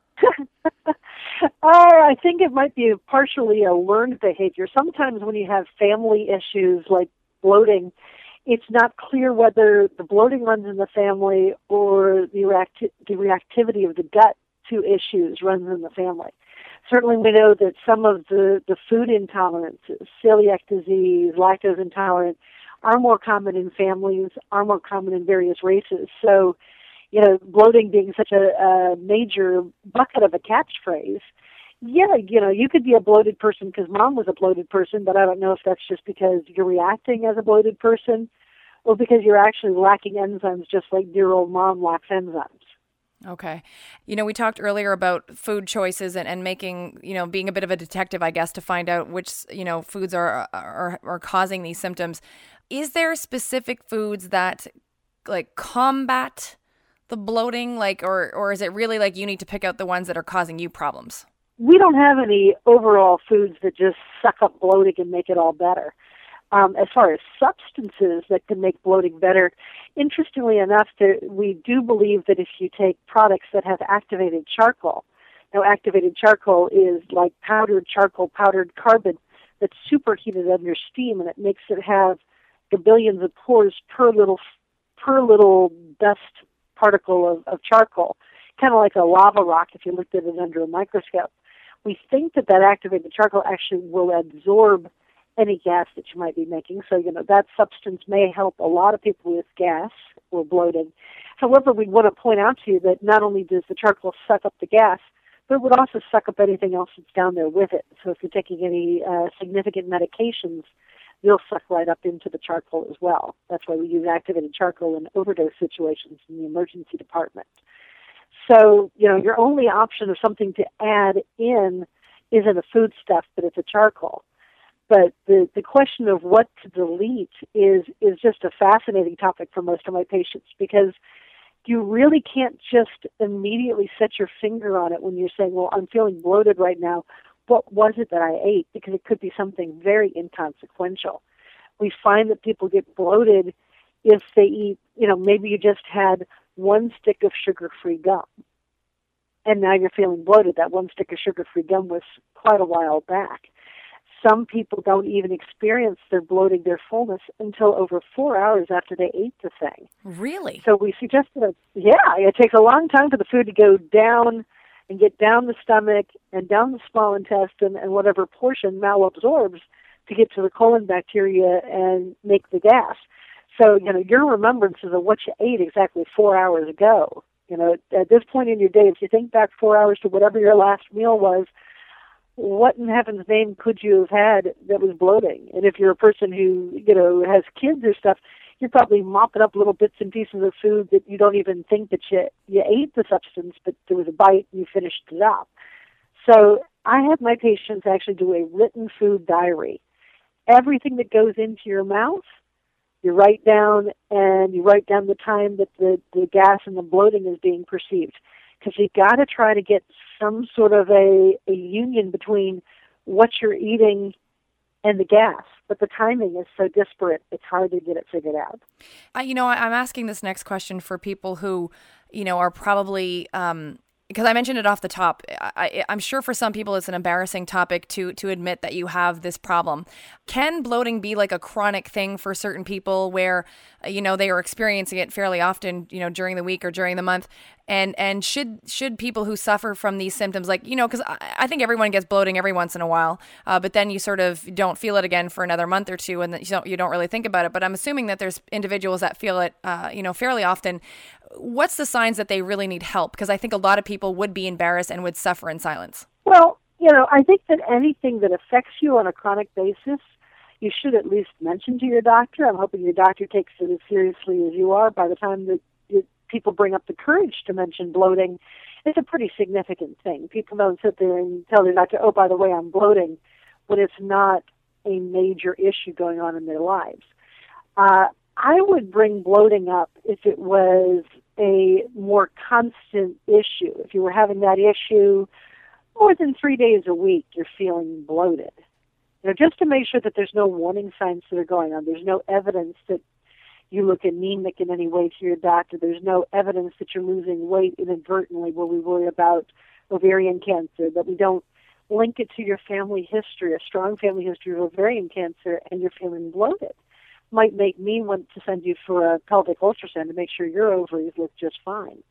I think it might be partially a learned behavior. Sometimes when you have family issues like bloating, it's not clear whether the bloating runs in the family or the reactivity of the gut to issues runs in the family. Certainly we know that some of the food intolerances, celiac disease, lactose intolerant, are more common in families, are more common in various races. So, bloating being such a major bucket of a catchphrase, you could be a bloated person because mom was a bloated person, but I don't know if that's just because you're reacting as a bloated person or because you're actually lacking enzymes just like dear old mom lacks enzymes. Okay. We talked earlier about food choices and making, being a bit of a detective, I guess, to find out which, foods are causing these symptoms. Is there specific foods that combat the bloating, or is it really you need to pick out the ones that are causing you problems? We don't have any overall foods that just suck up bloating and make it all better. As far as substances that can make bloating better, interestingly enough, we do believe that if you take products that have activated charcoal, now activated charcoal is like powdered charcoal, powdered carbon that's superheated under steam, and it makes it have billions of pores per little dust particle of charcoal, kind of like a lava rock if you looked at it under a microscope. We think that activated charcoal actually will absorb any gas that you might be making. So, that substance may help a lot of people with gas or bloating. However, we want to point out to you that not only does the charcoal suck up the gas, but it would also suck up anything else that's down there with it. So if you're taking any significant medications, they'll suck right up into the charcoal as well. That's why we use activated charcoal in overdose situations in the emergency department. So, your only option of something to add in isn't a foodstuff, but it's a charcoal. But the question of what to delete is just a fascinating topic for most of my patients, because you really can't just immediately set your finger on it when you're saying, well, I'm feeling bloated right now. What was it that I ate? Because it could be something very inconsequential. We find that people get bloated if they eat, maybe you just had one stick of sugar-free gum, and now you're feeling bloated. That one stick of sugar-free gum was quite a while back. Some people don't even experience their bloating, their fullness, until over 4 hours after they ate the thing. Really? So we suggest that, it takes a long time for the food to go down and get down the stomach and down the small intestine and whatever portion malabsorbs to get to the colon bacteria and make the gas. So, your remembrances of what you ate exactly 4 hours ago, at this point in your day, if you think back 4 hours to whatever your last meal was, what in heaven's name could you have had that was bloating? And if you're a person who, has kids or stuff, you're probably mopping up little bits and pieces of food that you don't even think that you ate the substance, but there was a bite and you finished it up. So I have my patients actually do a written food diary. Everything that goes into your mouth, you write down, and you write down the time that the gas and the bloating is being perceived. Because you've got to try to get some sort of a union between what you're eating and the gas. But the timing is so disparate, it's hard to get it figured out. I'm asking this next question for people who, are probably, because I mentioned it off the top, I'm sure for some people it's an embarrassing topic to admit that you have this problem. Can bloating be like a chronic thing for certain people where, they are experiencing it fairly often, during the week or during the month? And should people who suffer from these symptoms, because I think everyone gets bloating every once in a while, but then you sort of don't feel it again for another month or two, and you don't really think about it. But I'm assuming that there's individuals that feel it, fairly often. What's the signs that they really need help? Because I think a lot of people would be embarrassed and would suffer in silence. Well, I think that anything that affects you on a chronic basis, you should at least mention to your doctor. I'm hoping your doctor takes it as seriously as you are. By the time that people bring up the courage to mention bloating, it's a pretty significant thing. People don't sit there and tell their doctor, oh, by the way, I'm bloating, when it's not a major issue going on in their lives. I would bring bloating up if it was a more constant issue. If you were having that issue more than 3 days a week, you're feeling bloated. Just to make sure that there's no warning signs that are going on. There's no evidence that you look anemic in any way to your doctor. There's no evidence that you're losing weight inadvertently where we worry about ovarian cancer, that we don't link it to your family history, a strong family history of ovarian cancer, and you're feeling bloated. Might make me want to send you for a pelvic ultrasound to make sure your ovaries look just fine.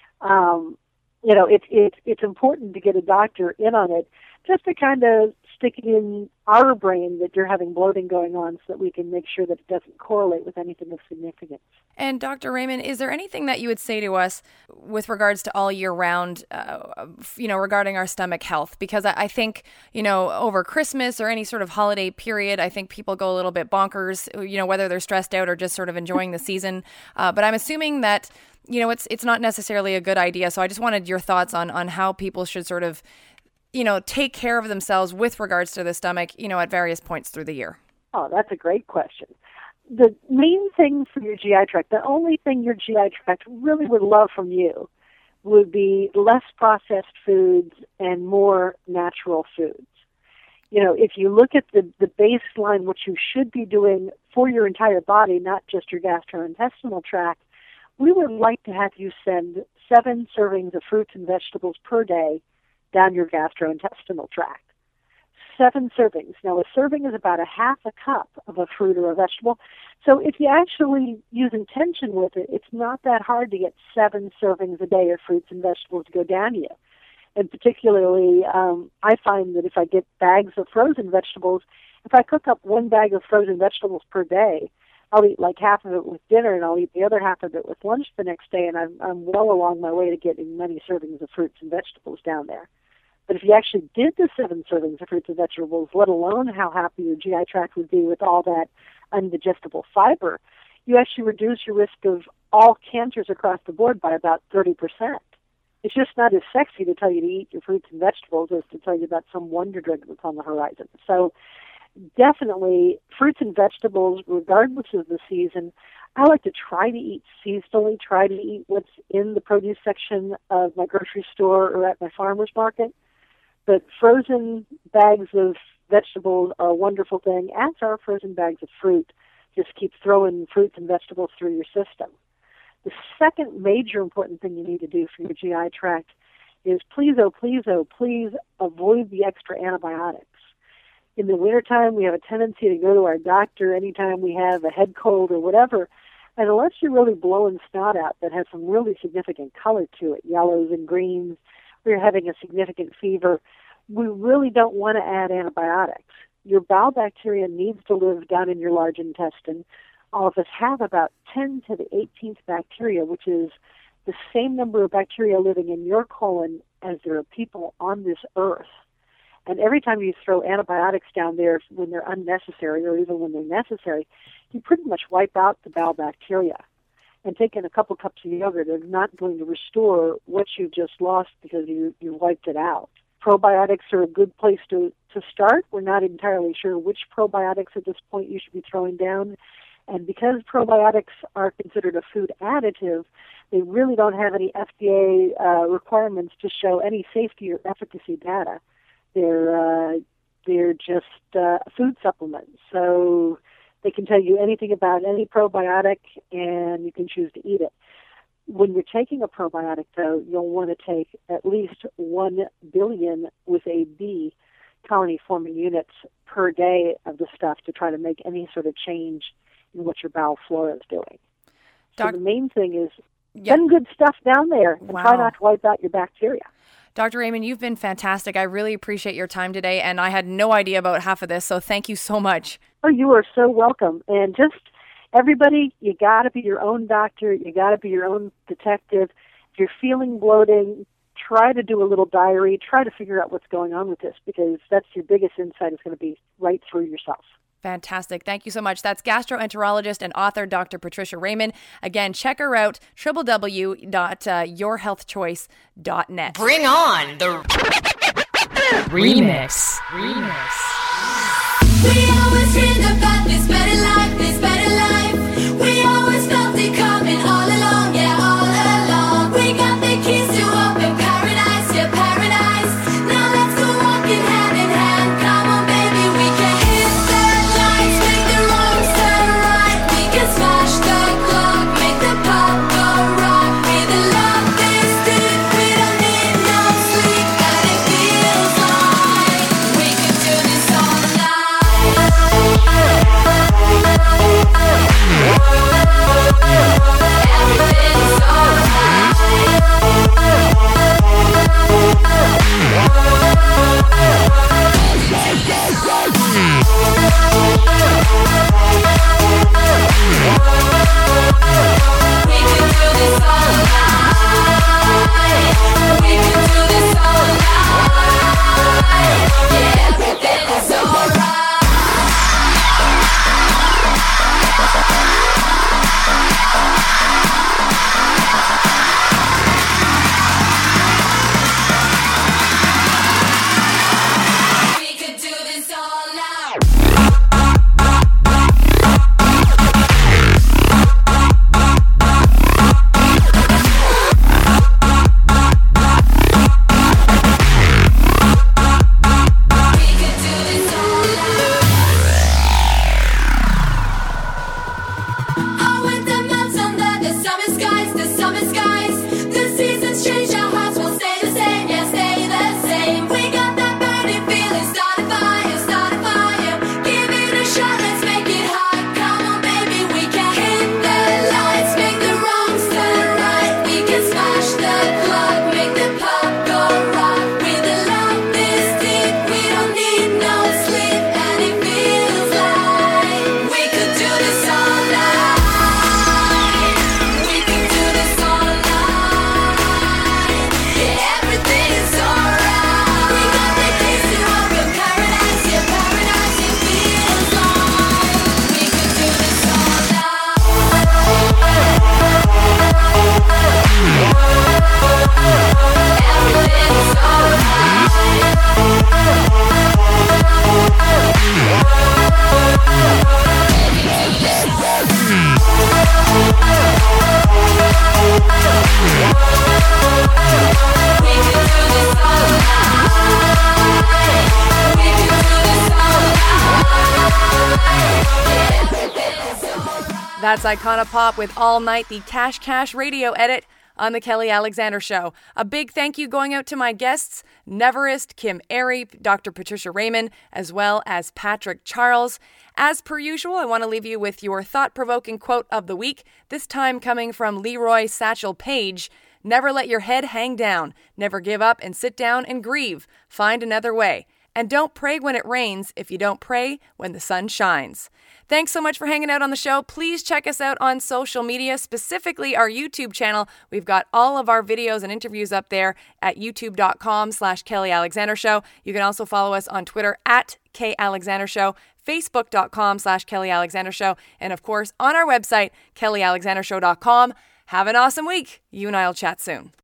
It's important to get a doctor in on it, just to kind of stick it in our brain that you're having bloating going on, so that we can make sure that it doesn't correlate with anything of significance. And Dr. Raymond, is there anything that you would say to us with regards to all year round, regarding our stomach health? Because I think, over Christmas or any sort of holiday period, I think people go a little bit bonkers, whether they're stressed out or just sort of enjoying the season. But I'm assuming that, it's not necessarily a good idea. So I just wanted your thoughts on how people should sort of, take care of themselves with regards to the stomach, at various points through the year. Oh, that's a great question. The main thing for your GI tract, the only thing your GI tract really would love from you would be less processed foods and more natural foods. If you look at the baseline, what you should be doing for your entire body, not just your gastrointestinal tract, we would like to have you send 7 servings of fruits and vegetables per day down your gastrointestinal tract. 7 servings. Now, a serving is about a half a cup of a fruit or a vegetable. So if you actually use intention with it, it's not that hard to get 7 servings a day of fruits and vegetables to go down you. And particularly, I find that if I get bags of frozen vegetables, if I cook up 1 bag of frozen vegetables per day, I'll eat like half of it with dinner, and I'll eat the other half of it with lunch the next day, and I'm well along my way to getting many servings of fruits and vegetables down there. But if you actually did the 7 servings of fruits and vegetables, let alone how happy your GI tract would be with all that undigestible fiber, you actually reduce your risk of all cancers across the board by about 30%. It's just not as sexy to tell you to eat your fruits and vegetables as to tell you about some wonder drug that's on the horizon. So definitely fruits and vegetables, regardless of the season. I like to try to eat seasonally, try to eat what's in the produce section of my grocery store or at my farmer's market. But frozen bags of vegetables are a wonderful thing, as are frozen bags of fruit. Just keep throwing fruits and vegetables through your system. The second major important thing you need to do for your GI tract is please avoid the extra antibiotics. In the wintertime, we have a tendency to go to our doctor anytime we have a head cold or whatever. And unless you're really blowing snot out that has some really significant color to it, yellows and greens, or you're having a significant fever, we really don't want to add antibiotics. Your bowel bacteria needs to live down in your large intestine. All of us have about 10 to the 18th bacteria, which is the same number of bacteria living in your colon as there are people on this earth. And every time you throw antibiotics down there when they're unnecessary or even when they're necessary, you pretty much wipe out the bowel bacteria. And taking a couple cups of yogurt is not going to restore what you just lost because you wiped it out. Probiotics are a good place to start. We're not entirely sure which probiotics at this point you should be throwing down. And because probiotics are considered a food additive, they really don't have any FDA requirements to show any safety or efficacy data. They're just food supplements. So they can tell you anything about any probiotic, and you can choose to eat it. When you're taking a probiotic, though, you'll want to take at least 1 billion with a B colony-forming units per day of the stuff to try to make any sort of change in what your bowel flora is doing. So the main thing is send good stuff down there and try not to wipe out your bacteria. Dr. Raymond, you've been fantastic. I really appreciate your time today, and I had no idea about half of this, so thank you so much. Oh, you are so welcome. And just everybody, you got to be your own doctor. You got to be your own detective. If you're feeling bloating, try to do a little diary. Try to figure out what's going on with this, because that's your biggest insight is going to be right through yourself. Fantastic. Thank you so much. That's gastroenterologist and author Dr. Patricia Raymond. Again, check her out, www.yourhealthchoice.net. Bring on the remix. We always dreamed about this better life, this better life. We always felt it coming all along, yeah, all along. We got the keys to open paradise, yeah, paradise. Now let's go walking hand in hand. Come on, baby, we can hit the lights, make the wrongs turn right. We can smash the clock, make the pop go rock. With the love this deep, we don't need no sleep, and it feels like we can do this all That's Icona Pop with All Night, the Cash Radio edit on The Kelly Alexander Show. A big thank you going out to my guests, Neverest, Kim Airy, Dr. Patricia Raymond, as well as Patrick Charles. As per usual, I want to leave you with your thought-provoking quote of the week, this time coming from Leroy Satchel Paige. Never let your head hang down. Never give up and sit down and grieve. Find another way. And don't pray when it rains if you don't pray when the sun shines. Thanks so much for hanging out on the show. Please check us out on social media, specifically our YouTube channel. We've got all of our videos and interviews up there at youtube.com/Kelly Alexander Show. You can also follow us on Twitter at K Alexander Show, facebook.com/Kelly Alexander Show, and of course on our website, kellyalexandershow.com. Have an awesome week. You and I will chat soon.